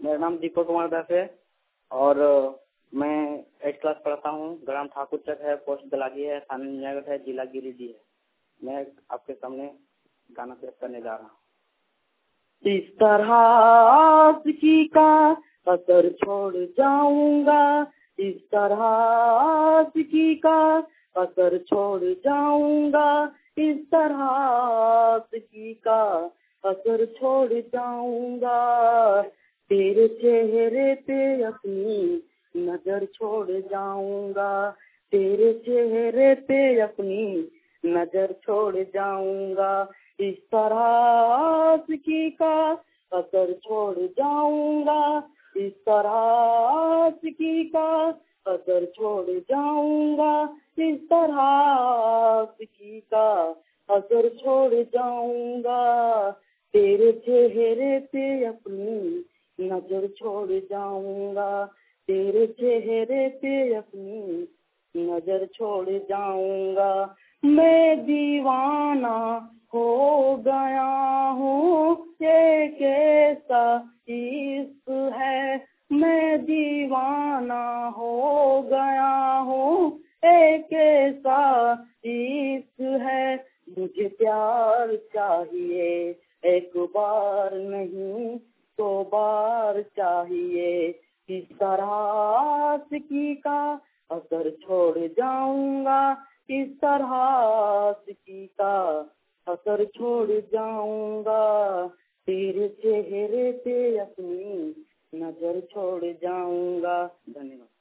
मेरा नाम दीपक कुमार दास है और मैं 8th क्लास पढ़ता हूँ। ग्राम ठाकुर चक है, पोस्ट दलागी है, थाना नयागढ़ है, जिला गिरिडीह है। मैं आपके सामने गाना पेश करने जा रहा हूँ। इस तरह आशिकी का असर छोड़ जाऊंगा, इस तरह आशिकी का असर छोड़ जाऊंगा, इस तरह आशिकी का असर छोड़ जाऊंगा। तेरे चेहरे पे अपनी नजर छोड़ जाऊंगा, तेरे चेहरे पे अपनी नजर छोड़ जाऊंगा। इस तरह आशिकी का असर छोड़ जाऊंगा, इस तरह आशिकी का असर छोड़ जाऊंगा, इस तरह आशिकी का असर छोड़ जाऊंगा। तेरे चेहरे पे अपनी नजर छोड़ जाऊंगा, तेरे चेहरे पे अपनी नजर छोड़ जाऊंगा। मैं दीवाना हो गया हूँ, ये कैसा इश्क है। मैं दीवाना हो गया हूँ, ये कैसा इश्क है। मुझे प्यार चाहिए, एक बार नहीं 100 बार चाहिए। इस तरह आशिकी का असर छोड़ जाऊंगा, इस तरह आशिकी का असर छोड़ जाऊंगा। तेरे चेहरे पे अपनी नजर छोड़ जाऊंगा। धन्यवाद।